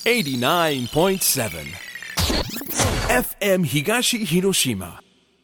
89.7 FM 東広島。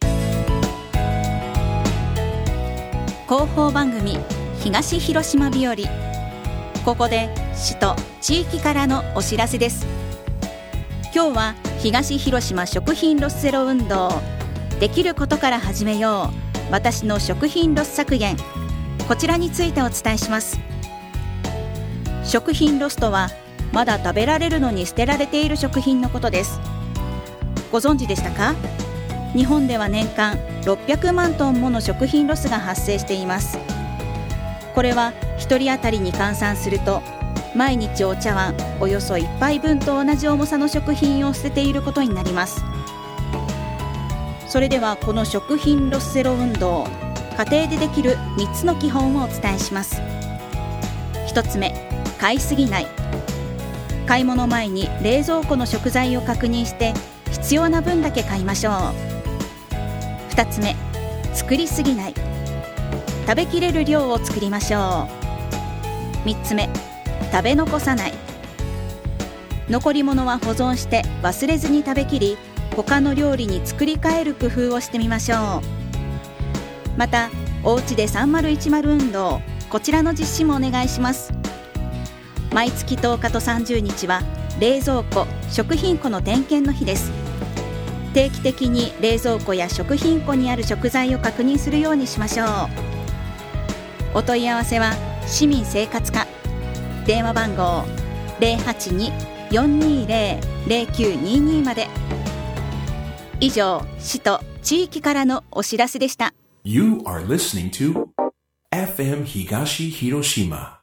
広報番組東広島日和。ここで市と地域からのお知らせです。今日は東広島食品ロスゼロ運動、できることから始めよう、私の食品ロス削減、こちらについてお伝えします。食品ロスとは、まだ食べられるのに捨てられている食品のことです。ご存知でしたか？日本では年間600万トンもの食品ロスが発生しています。これは1人当たりに換算すると、毎日お茶碗およそ1杯分と同じ重さの食品を捨てていることになります。それではこの食品ロスゼロ運動、家庭でできる3つの基本をお伝えします。1つ目、買いすぎない。買い物前に冷蔵庫の食材を確認して必要な分だけ買いましょう。2つ目、作りすぎない。食べきれる量を作りましょう。3つ目、食べ残さない。残り物は保存して忘れずに食べきり、他の料理に作り変える工夫をしてみましょう。また、おうちで3010運動、こちらの実施もお願いします。毎月10日と30日は冷蔵庫・食品庫の点検の日です。定期的に冷蔵庫や食品庫にある食材を確認するようにしましょう。お問い合わせは市民生活課、電話番号 082-420-0922 まで。以上、市と地域からのお知らせでした。 You are listening to FM 東広島。